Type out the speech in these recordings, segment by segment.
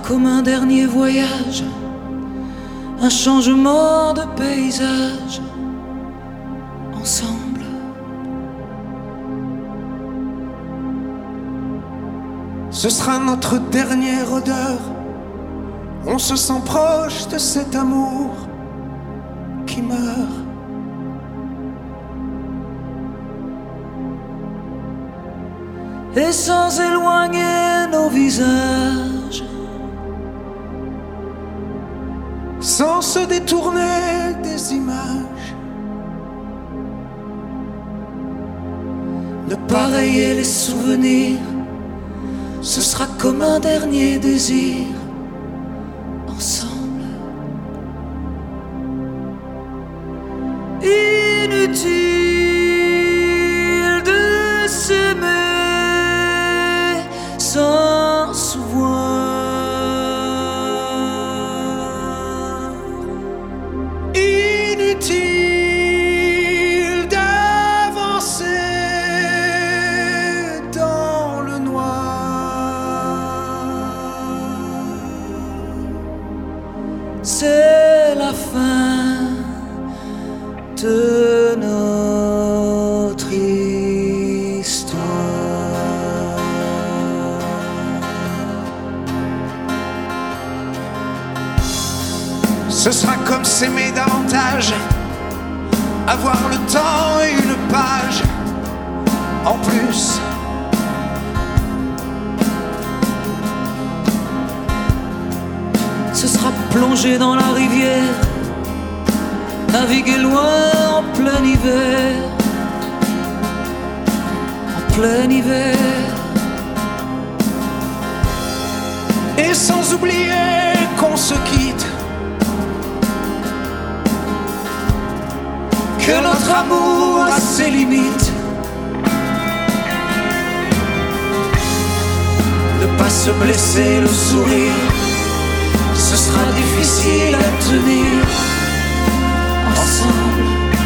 comme un dernier voyage, un changement de paysage, ensemble. Ce sera notre dernière odeur, on se sent proche de cet amour qui meurt. Et sans éloigner nos visages, sans se détourner des images, ne pas rayer les souvenirs, ce sera comme un dernier désir, ensemble. Inutile de s'aimer sans se voir, inutile d'avancer dans le noir. C'est la fin de notre histoire. Ce sera comme s'aimer davantage, avoir le temps et une page en plus. Ce sera plonger dans la rivière, naviguer loin en plein hiver, en plein hiver. Et sans oublier qu'on se quitte, que notre amour a ses limites. Ne pas se blesser le sourire, ce sera difficile à tenir ensemble.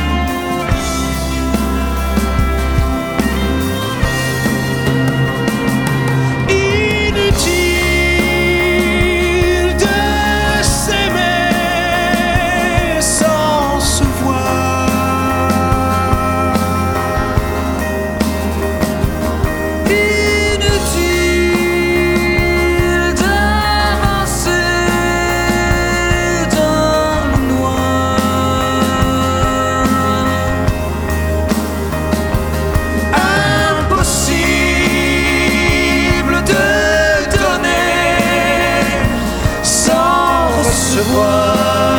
Inutile de s'aimer sans se voir. Inutile d'avancer dans le noir. Impossible de donner sans recevoir.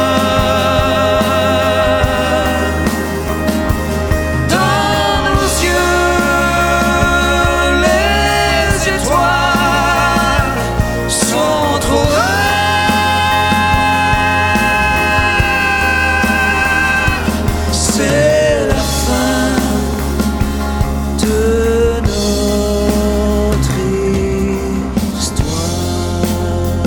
Dans nos yeux, les étoiles sont trop rares. C'est la fin de notre histoire.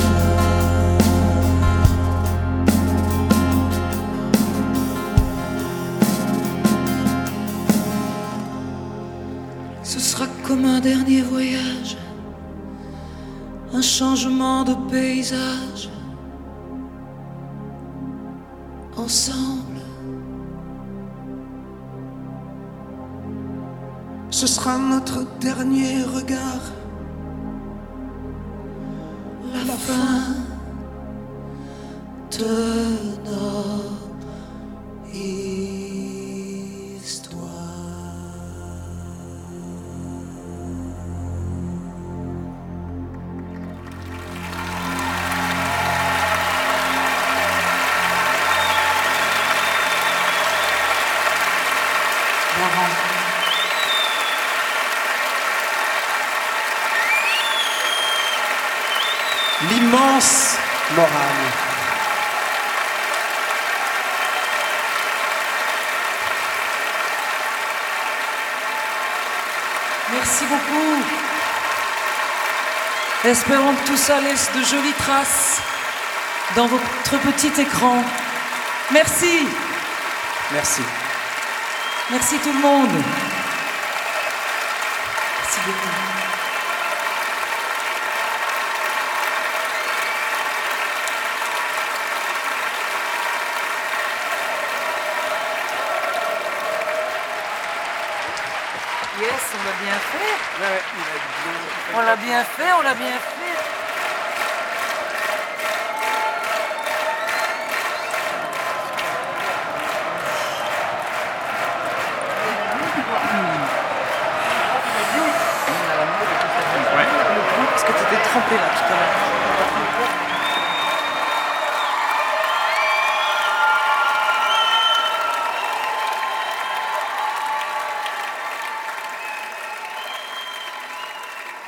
Ce sera comme un dernier voyage, un changement de paysage, ensemble. Ce sera notre dernier regard, La fin de notre l'immense Morane. Merci beaucoup. Espérons que tout ça laisse de jolies traces dans votre petit écran. Merci. Merci. Merci tout le monde. Merci beaucoup. Yes, on l'a bien fait. Ouais, il a bien. On l'a bien fait, on l'a bien fait. Est-ce que tu étais trempé là tout à l'heure?